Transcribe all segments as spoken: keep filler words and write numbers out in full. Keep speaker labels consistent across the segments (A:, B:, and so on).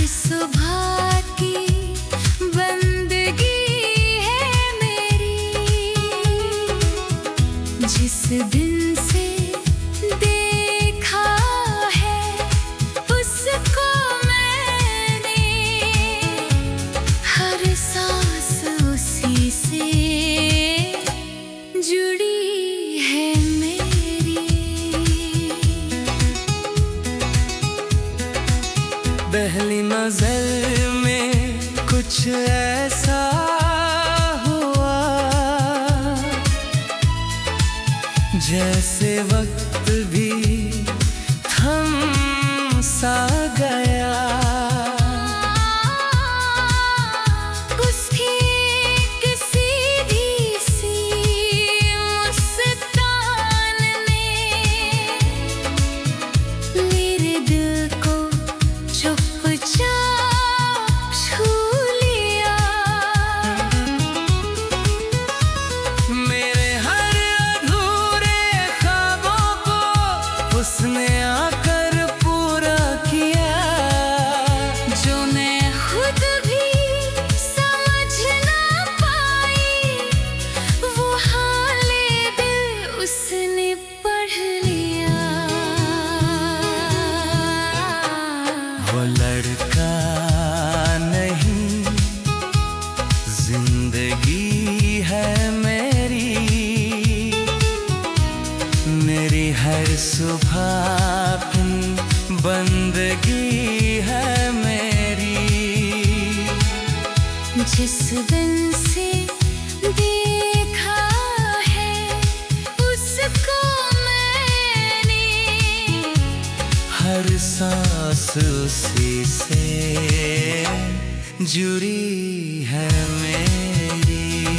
A: सुबह की बंदगी है मेरी, जिस दिन से देखा है उसको मैंने, हर सांस उसी से जुड़ी है मेरी।
B: पहली नजर में कुछ ऐसा हुआ, जैसे वक्त भी थम सा गया।
A: उसकी एक सीधी सी मुस्कान ने मेरे दिल को चुपचाप छू लिया।
B: मेरे हर अधूरे ख्वाबों को उसने आकर पूरा किया,
A: जो मैं खुद भी समझ ना पाई, वो हाले दिल उसने पढ़ लिया।
B: वो लड़का नहीं जिंदगी है मेरी, मेरी हर सुबह की बंदगी है मेरी।
A: जिस दिन से देखा है उसको मैंने,
B: हर सांस उसी से जुड़ी है मेरी।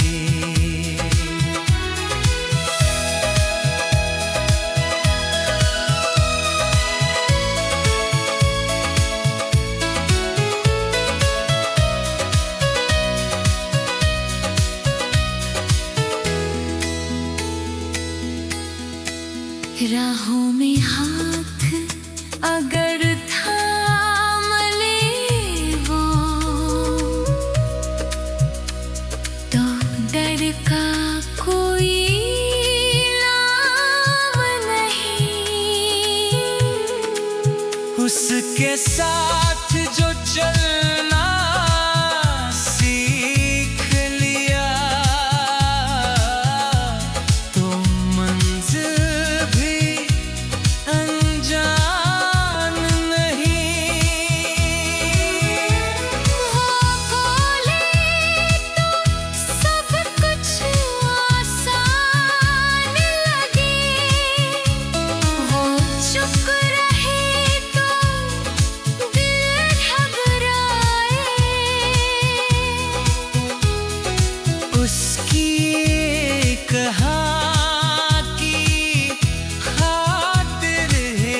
A: राहों में हाथ अगर थाम ले वो, तो डर का कोई नाम नहीं।
B: उसके साथ जो चलना सीख लिया, तो मंजिल भी अनजान नहीं।
A: वो बोले तो सब कुछ आसान लगे, वो चुप रहे तो दिल घबराए।
B: उसकी कहा की खातिर है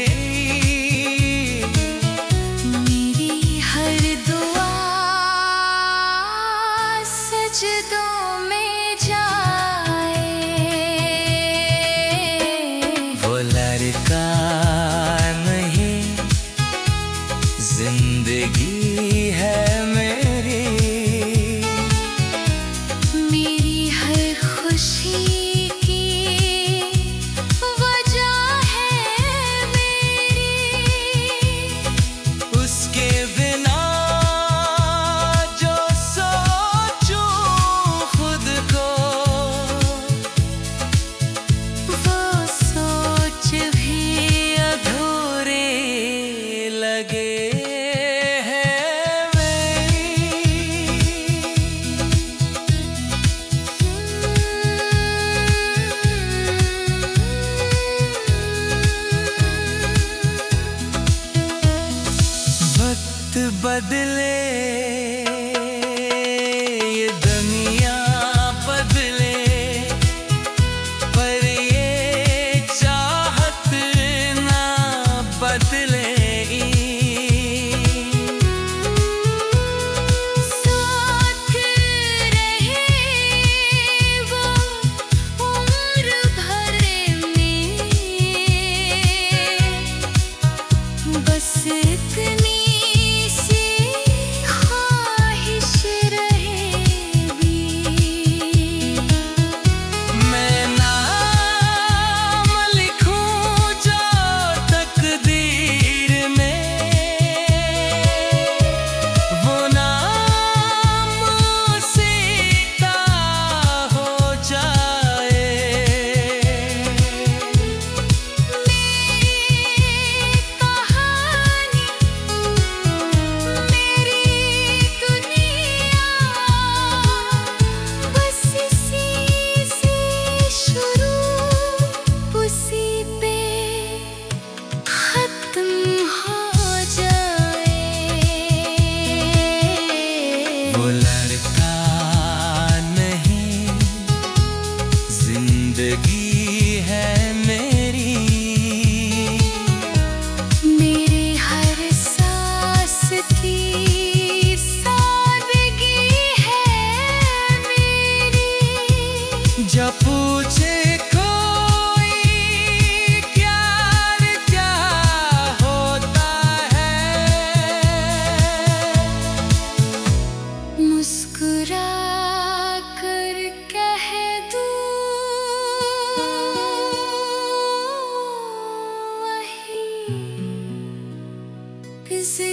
A: मेरी हर दुआ सजदों में जाए।
B: वो लड़का नहीं जिंदगी है मेरी,
A: मेरी हर खुशी की वजह है मेरी।
B: उसके बिना जो सोचूं खुद को,
A: वो सोच भी अधूरे लगे हैं मेरी।
B: वक्त बदले ये दुनिया बदले, पर ये चाहत ना बदलेगी।
A: साथ रहे वो उम्र भर में, बस इतनी सी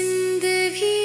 A: जिंदगी